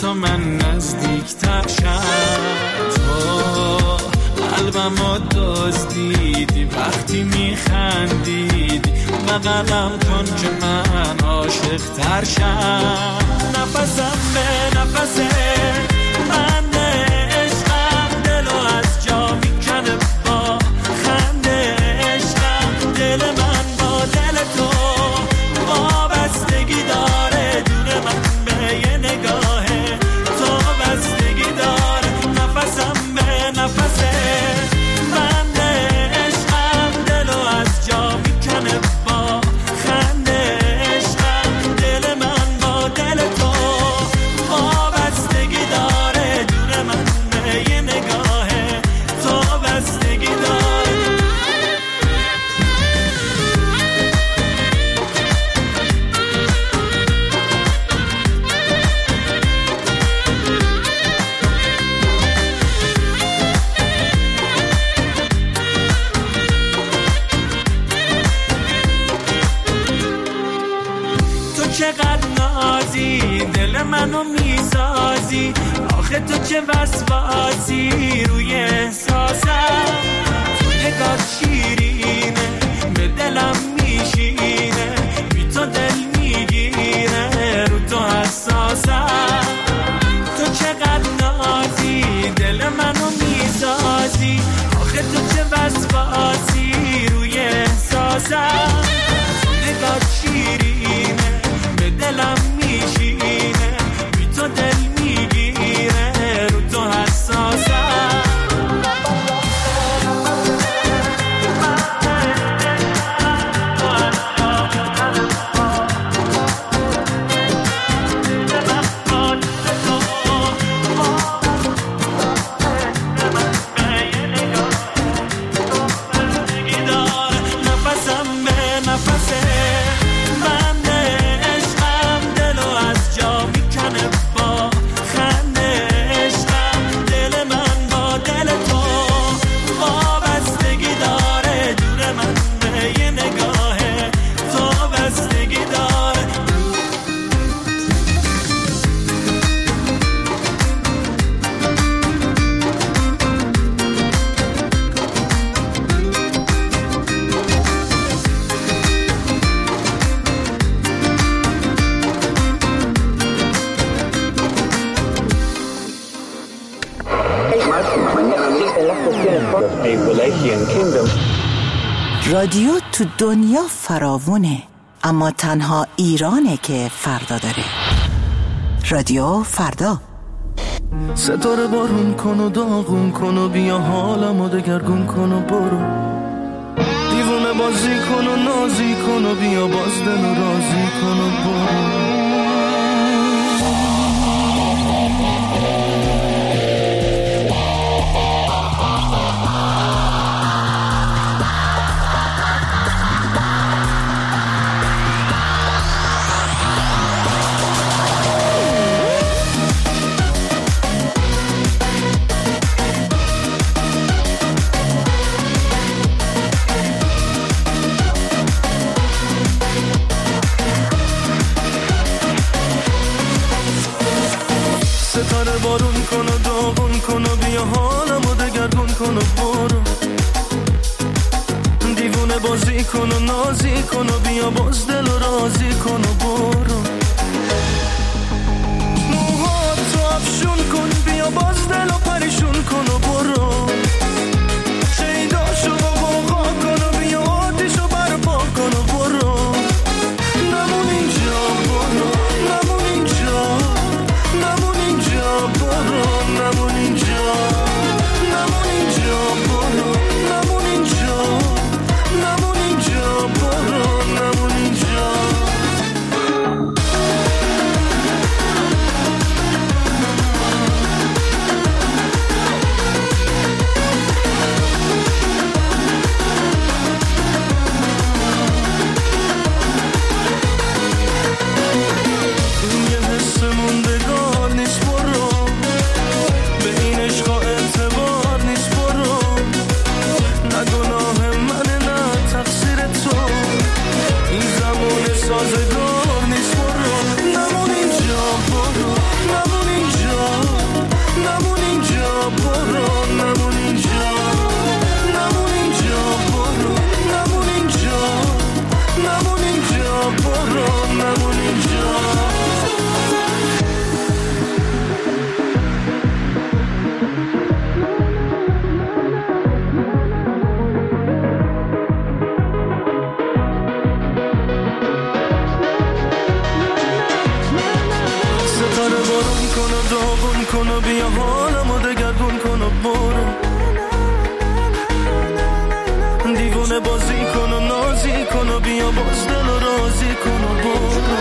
تا من نزدیک‌تر شم. تو قلبمو دزدیدی وقتی میخندیدی، بغلم کن که من عاشق‌تر شم. نفسم به نفسه بند عشقم، دلو از جا میکنه با خنده عشقم. دل من با دل تو وابستگی داره، دور من به یه نگاه تو بستگی داره. نفسم به نفسه بند عشقم، دلو از جا میکنه با خنده عشقم. دل من با دل تو وابستگی داره، دور من به یه نگاه تو بستگی داره. تو چقدر نازی، دل منو میسازی، آخه تو چه وسواسی روی احساسم. تو نگاه شیرینه به دلم میشینه، بی تو دل میگیره، رو تو حساسم. تو چقدر نازی، دل منو میسازی، آخه تو چه وسواسی روی احساسم. تو نگاه شیرینه به دلم میشینه، بی تو دل میگیره، رو تو حساسم. نفسم به نفسه بند عشقم، دلو از جا میکنه با خنده عشقم. دل من با دل تو وابستگی داره، دور من به یه نگاه تو بستگی داره. رادیو تو دنیا فراوونه، اما تنها ایرانه که فردا داره. رادیو فردا. ستاره بارون کن و داغون کن و بیا حالمو دگرگون کن و برو. دیوونه بازی کن و نازی کن و بیا باز دلو رازی کن و برو. ستاره بارون کن و داغون کن و بیا حالمو دگرگون کن و برو. دیوونه بازی کن و نازی کن و بیا باز دل و رازی کن و برو. موهاتو افشون کن بیا باز دل و پریشون کن و برو. شیداشو با غوغا کن و بیا آتیشو برپا کن و برو. نمون اینجا برو، نمون اینجا، نمون اینجا برو، نمون اینجا، نمون اینجا برو، نمون اینجا، نمون اینجا برو، نمون اینجا. کن و بیا حالمو دگرگون کن و برو دیوونه بازی کن و نازی کن و بیا باز دل و رازی کن و برو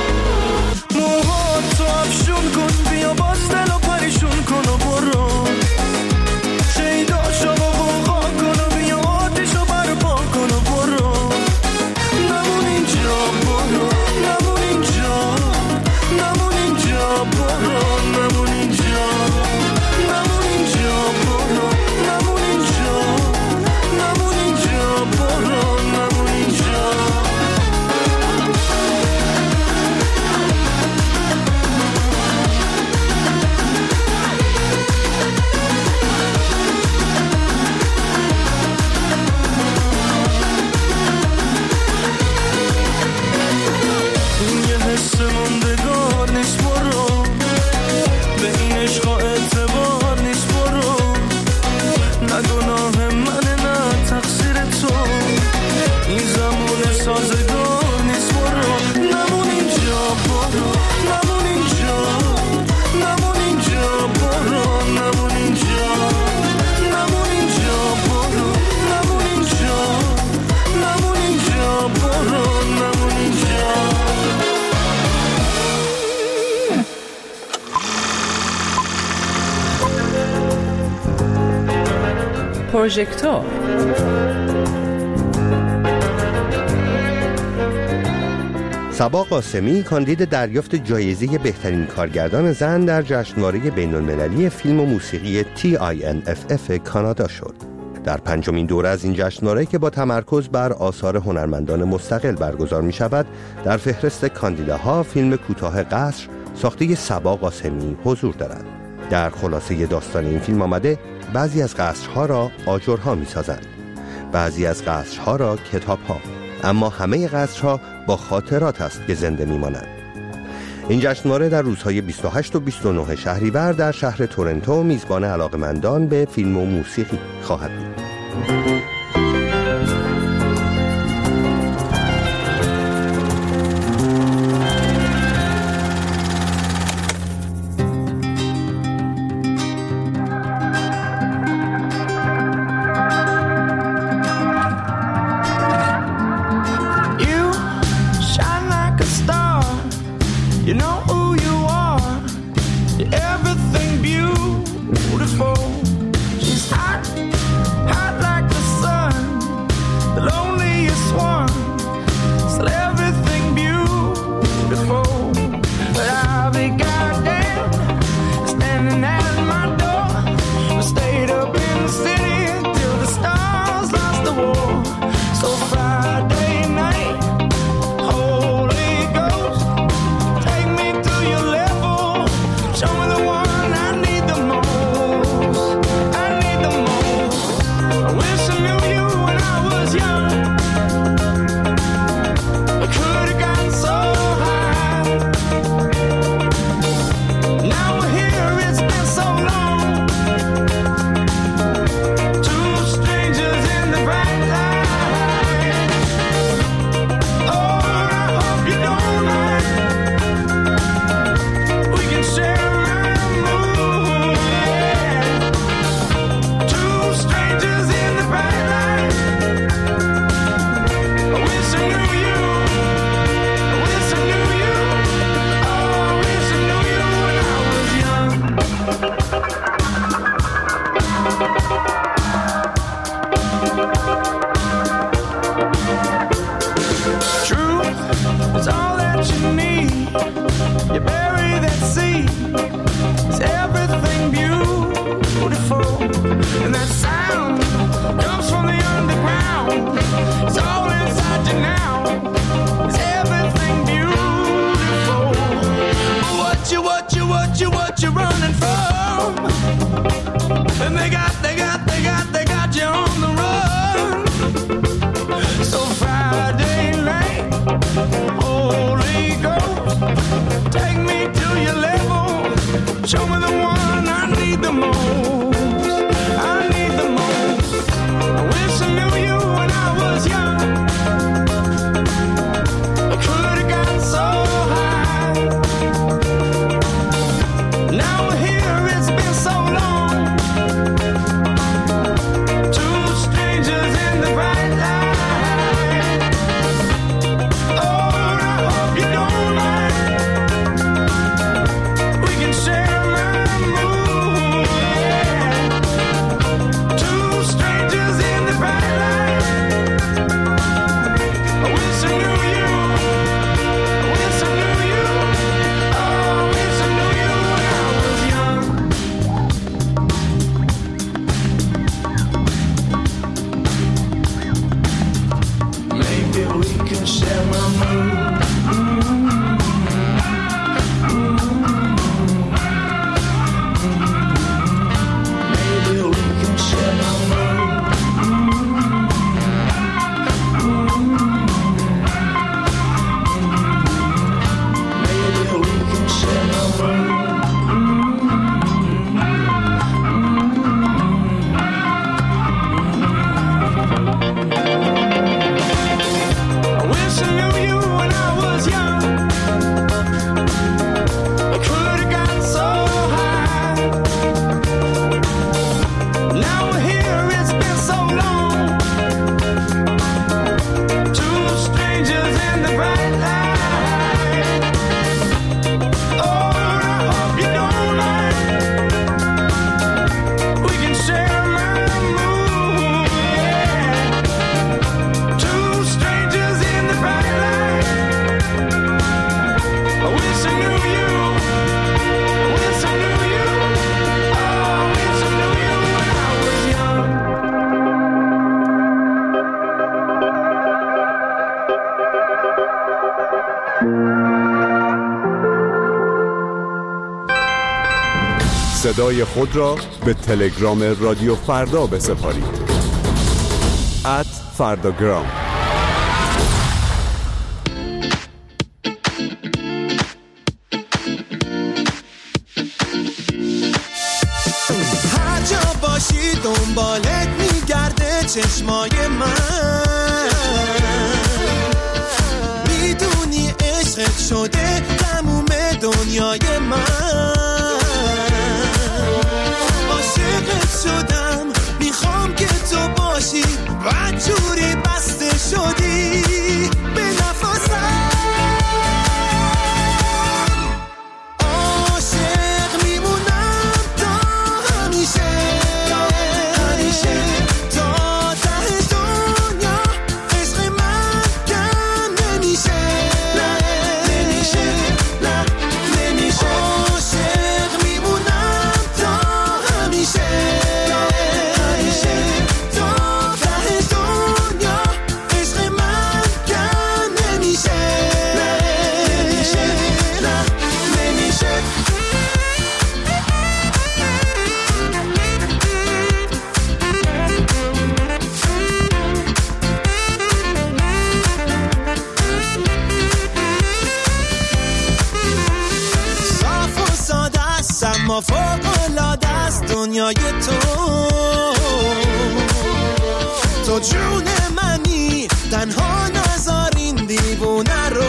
موهاتو افشون کن بیا باز دل و پریشون کن و برو شیداشو و غوغا کن و بیا آتیشو برپا کن و برو نمون اینجا برو نمون اینجا نمون اینجا برو نمون اینجا نمون اینجا برو نمون اینجا نمون اینجا برو نمون اینجا حس موندگار نیست برو به این عشق اعتبار نیست برو نه گناه منه نه تقصیر تو این زمان سازگار نیست برو نمون اینجا برو نمون اینجا نمون اینجا برو نمون اینجا نمون اینجا برو نمون اینجا نمون اینجا برو نمون اینجا پروژکتور صبا قاسمی کاندید دریافت جایزه بهترین کارگردان زن در جشنواره بین‌المللی فیلم و موسیقی TINFF کانادا شد. در پنجمین دوره از این جشنواره که با تمرکز بر آثار هنرمندان مستقل برگزار می شود، در فهرست کاندیداها فیلم کوتاه قصر ساخته صبا قاسمی حضور دارد. در خلاصه داستان این فیلم آمده بعضی از قصرها را آجرها می سازند، بعضی از قصرها را کتابها، اما همه قصرها با خاطرات است که زنده می مانند. این جشنواره در روزهای 28 و 29 شهریور در شهر تورنتو میزبان علاقمندان به فیلم و موسیقی خواهد بود. Everything beautiful. She's hot, hot like the sun. صدای خود را به تلگرام رادیو فردا بسپارید. @فرداگرام. هر جا باشی دنبالت میگرده چشمای من، میدونی عشقت شده تموم دنیای من. عاشقت شدم میخوام که تو باشی و جوری بسته شدی به نفسم. عاشق میمونم تا همیشه، همیشه تا ته دنیا. عشق من کم نمیشه، نه نمیشه، نه نمیشه. عاشق میمونم تا همیشه، همیشه تا ته دنیا. عشق من کم نمیشه، نه نمیشه، نه نمیشه. صاف و ساده است اما فوق‌العاده است دنیای تو جون منی، تنها نذار این دیوونه رو.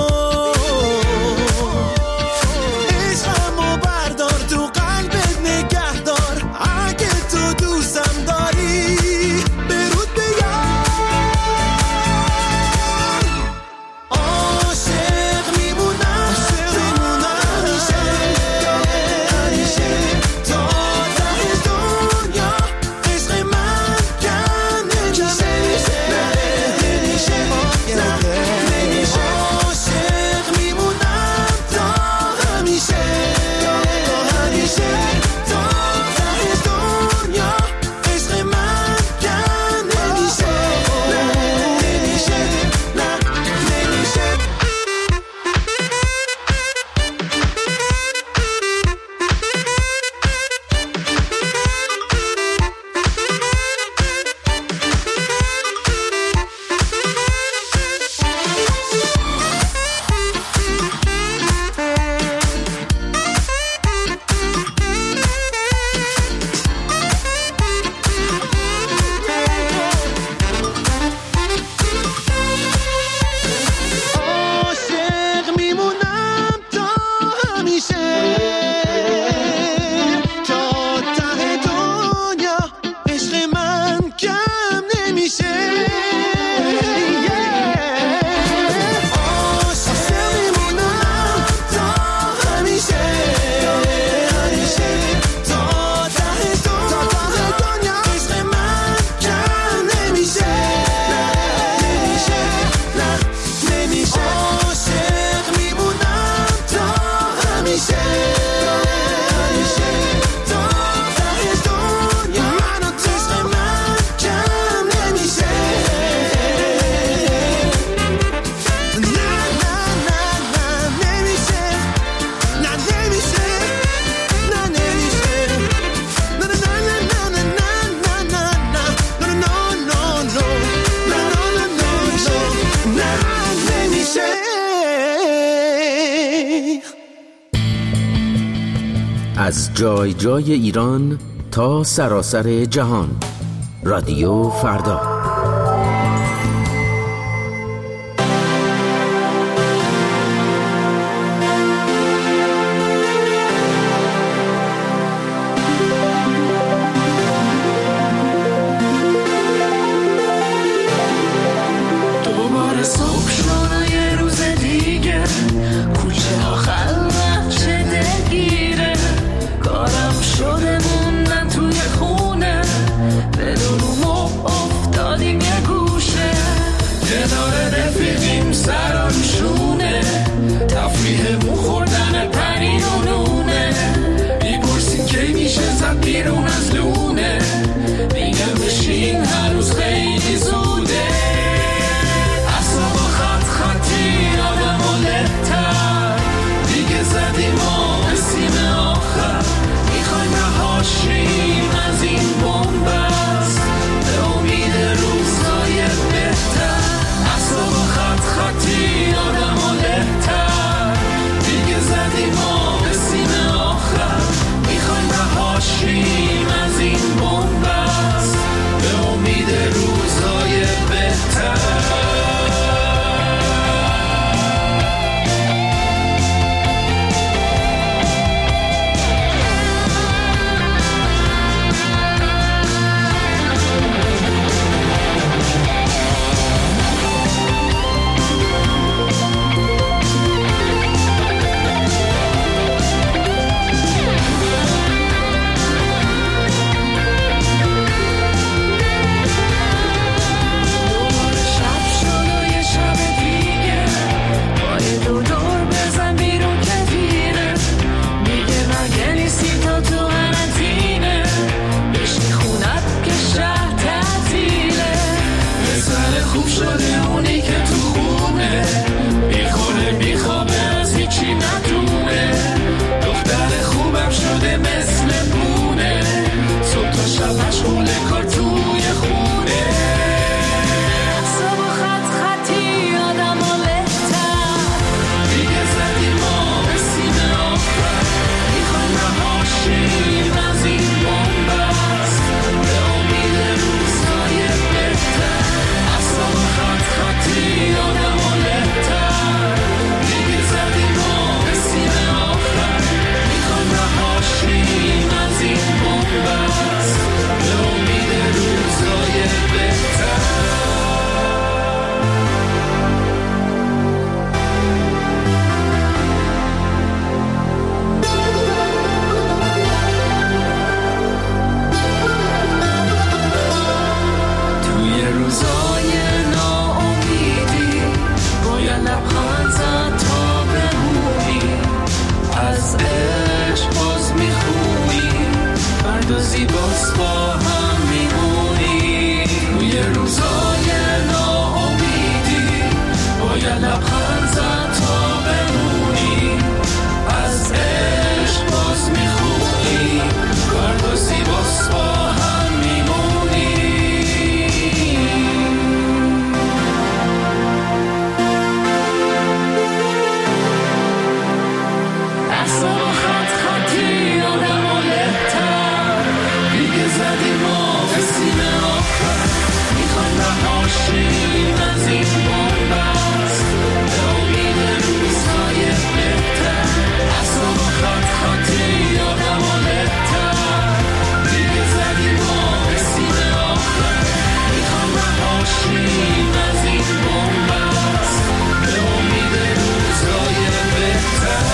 عشقمو بردار تو قلبت نگه دار، اگه تو دوستم داری برود بیار. عاشق میمونم همیشه، همیشه تا ته دنیا. عشق من کم نمیشه، نمیشه، نمیشه. عاشق میمونم تا همیشه، همیشه تا ته دنیا. عشق من کم نمیشه، نمیشه، نمیشه. عاشق میمونم تا همیشه، تا ته دنیا. عشق من کم نمیشه. عاشق میمونم تا همیشه، همیشه تا ته دنیا. عشق من کم نمیشه، نمیشه، نمیشه. عاشق میمونم تا همیشه، همیشه تا ته دنیا. من و تو عشق من کم نمیشه. نه نه نه نه نمیشه، نه نمیشه، نه نمیشه. نه نه نه نه نه نه نه نه نه نه نمیشه. از جای جای ایران تا سراسر جهان، رادیو فردا. دوباره صبح شد و یه روز دیگه، کوچه ها خلوت چه دلگیره. کارم شده موندن توی خونه، بدون ما افتادیم یه گوشه. کنار رفیقیم سرانشونه، تفریحمون خوردن پنیر و نونه. میپرسیم کی میشه زد بیرون از لونه، میگم بشین هنوز خیلی زوده. اصلا خط خطی آدم و لبتر دیگه زدیم و به سیم آخر. میخوایم باز با هم میمونیم. توی روزای ناامیدی باید لبخند زد تا بمونیم. از عشق باز میخونیم، فردا زیباست با هم میمونیم. احسان و خط خطی آدم و لحتر دیگه زدیم ما به سینه آخر. میخوایم رهاشیم از این بنبست به امید روزهای بهتر. احسان و خط خطی آدم و لحتر دیگه زدیم ما به سینه آخر. میخوایم رهاشیم از این بنبست به امید روزهای بهتر.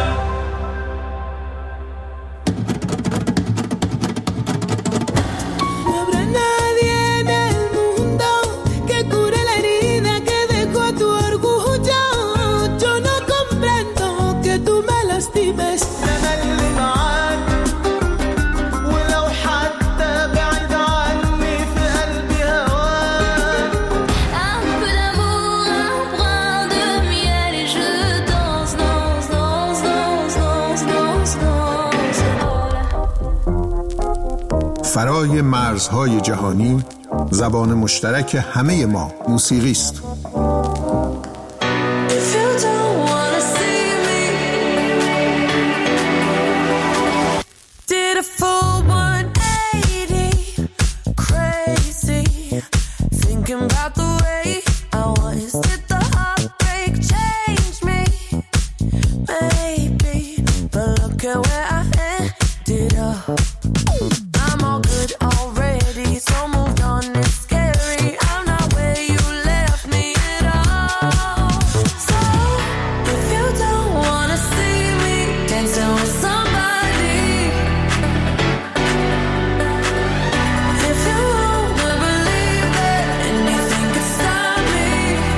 No habrá nadie en el mundo que cure la herida que dejó tu orgullo. Yo no comprendo que tú me lastimes. أنا اللي معاك ولو حتى بعيد عني في قلبي هواك. Un peu d'amour, un brin de miel et je danse, danse, danse, danse, danse, danse, danse. فرای مرزهای جهانی، زبان مشترک همه ما موسیقی است. If you don't wanna see me, did a full 180, crazy, thinking about the way I was. Did the heartbreak change me? Maybe, but look at where I ended up. I'm all good already, so moved on. It's scary. I'm not where you left me at all. So if you don't wanna see me dancing with somebody, if you wanna believe that anything could stop me,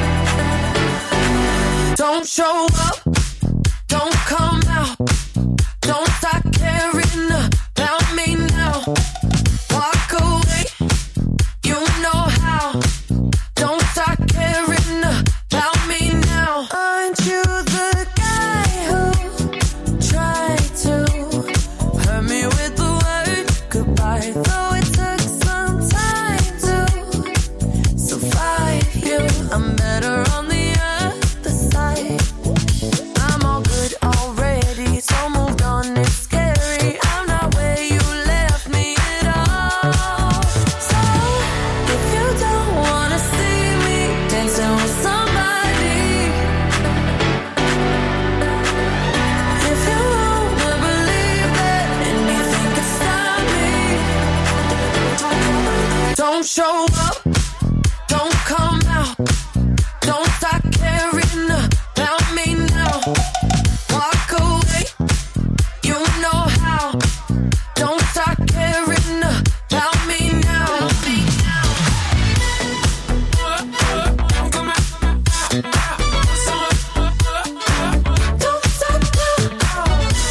don't show up, don't come out, don't start caring about me now. Walk away, you know how. Don't start caring about me now. Aren't you the guy who tried to hurt me with the word goodbye? Though it took some time to survive you, I'm better on the other side. I'm all good already, so moved on. It's scary. I'm not where you left me at all. So if you don't wanna see me dancing with somebody, if you wanna believe that anything could stop me, don't show up, don't come out, don't start caring about me now. Walk away, you know how. Don't start caring about me now. Don't stop now.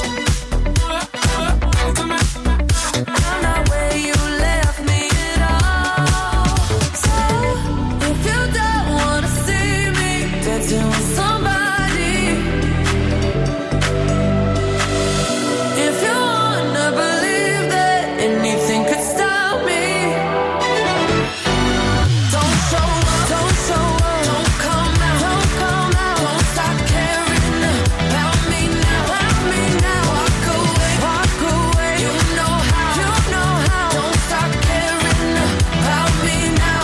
I'm not where you left me at all. So if you don't wanna see me dancing with somebody, if you wanna believe that anything could stop me, don't show up, don't show up, don't come out, don't come out, don't start caring about me now, walk away, you know how, don't start caring about me now.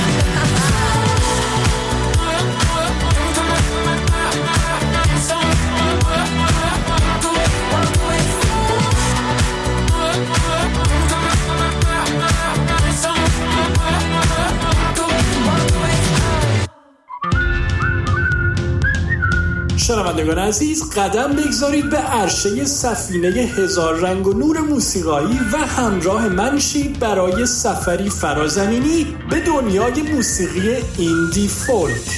شنوندگان عزیز، قدم بگذارید به عرشه سفینه هزار رنگ و نور موسیقایی و همراه من شید برای سفری فرازمینی به دنیای موسیقی ایندی فولک.